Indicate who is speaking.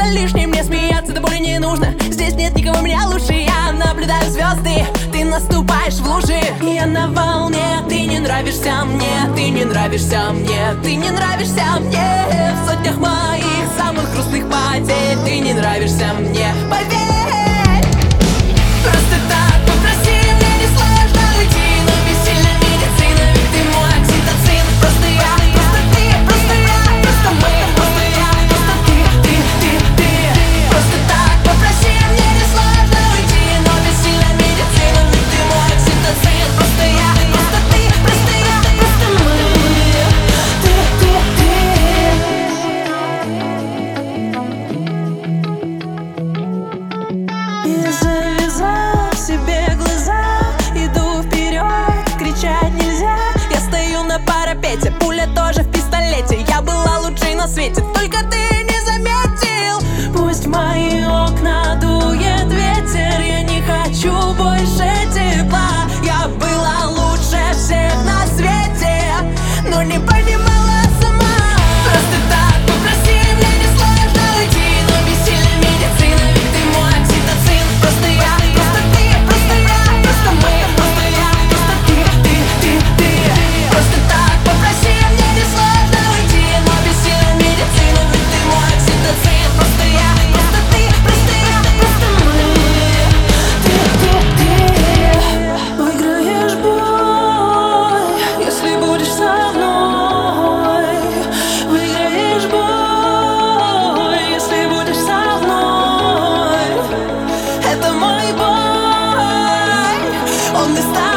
Speaker 1: лишний, мне смеяться до боли не нужно. Здесь нет никого меня лучше, я наблюдаю звезды. Ты наступаешь в лужи, я на волне. Ты не нравишься мне, ты не нравишься мне, ты не нравишься мне. В сотнях моих самых грустных потерь ты не нравишься мне, поверь. Просто так попроси, мне не сложно уйти, но бессильна медицина, ведь ты мой окситоцин. Просто я, просто ты, просто я, просто мы, просто я, просто ты. Просто так попроси, мне не сложно уйти, но бессильна медицина, ведь ты мой окситоцин. Просто я, просто ты, просто я, просто мы, ты. Я завязал себе глаза, иду вперед, кричать нельзя. Я стою на парапете, пуля тоже в пистолете. Я была лучшей на свете, только ты не заметил. Пусть в мои окна дует ветер, я не хочу больше тепла. Я была лучше всех на свете, но не понимала сама. Просто так попроси, мне не сложно уйти, но бессильна медицина, ведь ты мой окситоцин. Просто я, просто ты, просто я, просто мы, просто я, просто ты. Просто так попроси, мне не сложно уйти, но бессильна медицина, ведь ты мой окситоцин. Просто я, просто ты, просто я, просто мы, ты. Выиграешь бой, если будешь со мной. Выиграешь бой, если будешь со мной. Это мой бой, он не станет.